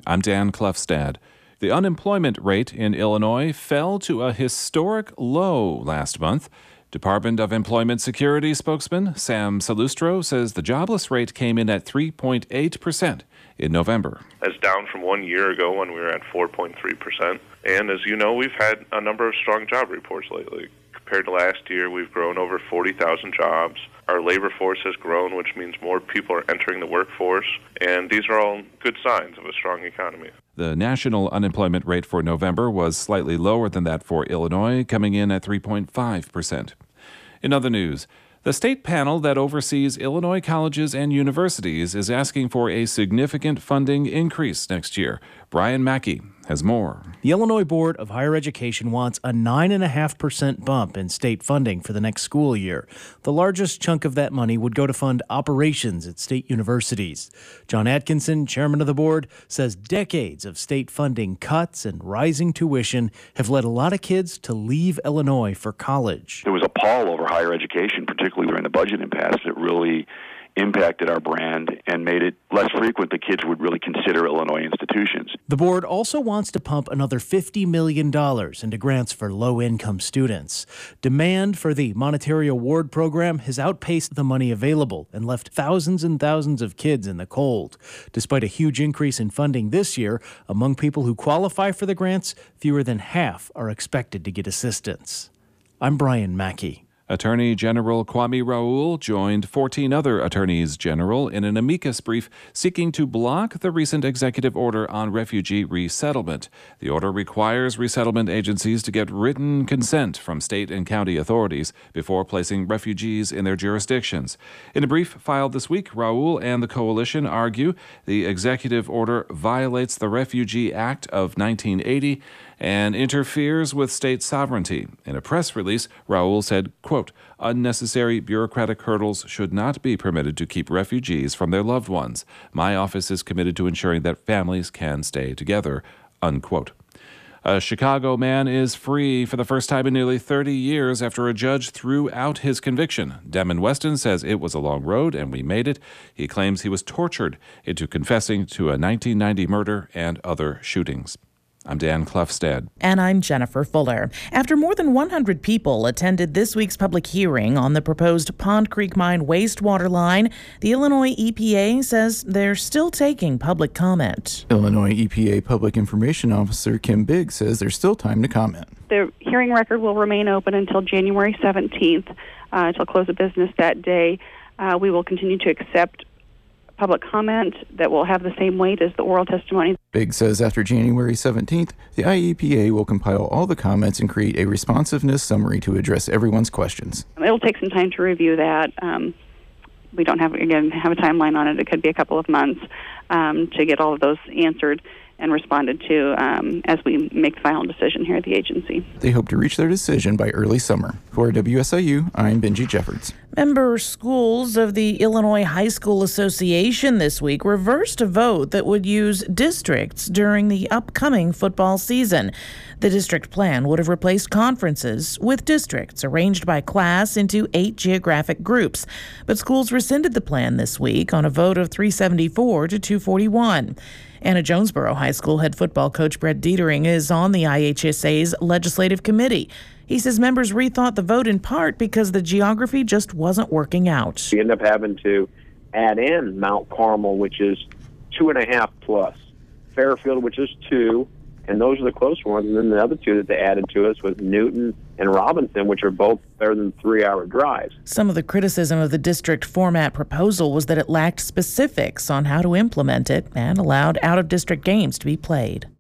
I'm Dan Klefstad. The unemployment rate in Illinois fell to a historic low last month. Department of Employment Security spokesman Sam Salustro says the jobless rate came in at 3.8% in November. That's down from 1 year ago when we were at 4.3%. And as you know, we've had a number of strong job reports lately. Compared to last year, we've grown over 40,000 jobs. Our labor force has grown, which means more people are entering the workforce. And these are all good signs of a strong economy. The national unemployment rate for November was slightly lower than that for Illinois, coming in at 3.5%. In other news, the state panel that oversees Illinois colleges and universities is asking for a significant funding increase next year. Brian Mackey has more. The Illinois Board of Higher Education wants a 9.5% bump in state funding for the next school year. The largest chunk of that money would go to fund operations at state universities. John Atkinson, chairman of the board, says decades of state funding cuts and rising tuition have led a lot of kids to leave Illinois for college. There was a pall over higher education, particularly during the budget impasse, that really impacted our brand and made it less frequent that kids would really consider Illinois institutions. The board also wants to pump another $50 million into grants for low-income students. Demand for the Monetary Award program has outpaced the money available and left thousands and thousands of kids in the cold. Despite a huge increase in funding this year, among people who qualify for the grants, fewer than half are expected to get assistance. I'm Brian Mackey. Attorney General Kwame Raoul joined 14 other attorneys general in an amicus brief seeking to block the recent executive order on refugee resettlement. The order requires resettlement agencies to get written consent from state and county authorities before placing refugees in their jurisdictions. In a brief filed this week, Raoul and the coalition argue the executive order violates the Refugee Act of 1980 and interferes with state sovereignty. In a press release, Raoul said, quote, "Unnecessary bureaucratic hurdles should not be permitted to keep refugees from their loved ones. My office is committed to ensuring that families can stay together," unquote. A Chicago man is free for the first time in nearly 30 years after a judge threw out his conviction. Demon Weston says it was a long road and we made it. He claims he was tortured into confessing to a 1990 murder and other shootings. I'm Dan Klefstad. And I'm Jennifer Fuller. After more than 100 people attended this week's public hearing on the proposed Pond Creek Mine wastewater line, the Illinois EPA says they're still taking public comment. Illinois EPA Public Information Officer Kim Biggs says there's still time to comment. The hearing record will remain open until January 17th, until close of business that day. We will continue to accept public comment that will have the same weight as the oral testimony. Biggs says after January 17th, the IEPA will compile all the comments and create a responsiveness summary to address everyone's questions. It'll take some time to review that. We don't have a timeline on it. It could be a couple of months to get all of those answered and responded to as we make the final decision here at the agency. They hope to reach their decision by early summer. For WSIU, I'm Benji Jeffords. Member schools of the Illinois High School Association this week reversed a vote that would use districts during the upcoming football season. The district plan would have replaced conferences with districts arranged by class into 8 geographic groups. But schools rescinded the plan this week on a vote of 374 to 241. Anna Jonesboro High School head football coach Brett Dietering is on the IHSA's legislative committee. He says members rethought the vote in part because the geography just wasn't working out. We end up having to add in Mount Carmel, which is 2.5 plus, Fairfield, which is 2, and those are the close ones. And then the other 2 that they added to us was Newton and Robinson, which are both better than 3-hour drives. Some of the criticism of the district format proposal was that it lacked specifics on how to implement it and allowed out-of-district games to be played.